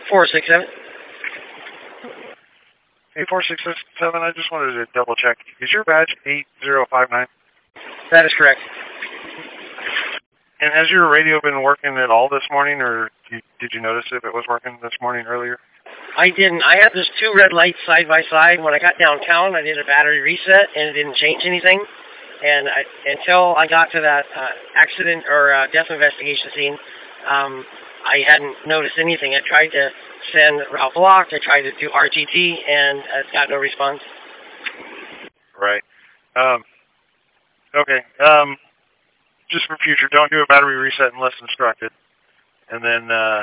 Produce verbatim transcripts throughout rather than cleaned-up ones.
four six seven. Hey, four six seven, I just wanted to double check. Is your badge eight zero five nine? That is correct. And has your radio been working at all this morning, or did you notice if it was working this morning earlier? I didn't. I had those two red lights side by side. When I got downtown, I did a battery reset, and it didn't change anything. And I, until I got to that uh, accident or uh, death investigation scene, um, I hadn't noticed anything. I tried to send route blocked. I tried to do R T T, and I got no response. Right. Um, okay. Um, just for future, don't do a battery reset unless instructed. And then, uh,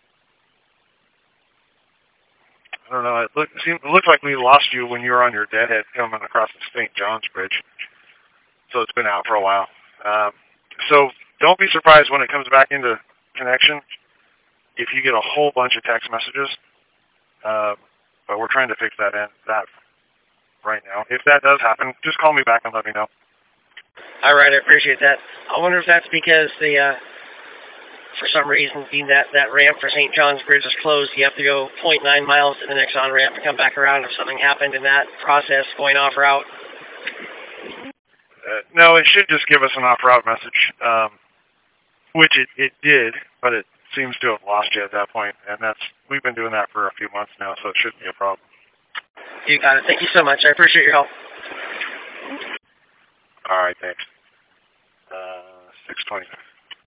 I don't know, it, look, it, seemed, it looked like we lost you when you were on your deadhead coming across the Saint John's Bridge. So it's been out for a while. Um, so don't be surprised when it comes back into connection if you get a whole bunch of text messages. Uh, but we're trying to fix that in, that right now. If that does happen, just call me back and let me know. All right, I appreciate that. I wonder if that's because the, uh, for some reason, being that, that ramp for Saint John's Bridge is closed, you have to go zero point nine miles to the next on-ramp to come back around if something happened in that process going off route. Uh, no, it should just give us an off-route message, um, which it, it did, but it seems to have lost you at that point, and that's we've been doing that for a few months now, so it shouldn't be a problem. You got it. Thank you so much. I appreciate your help. All right, thanks. Uh, six twenty.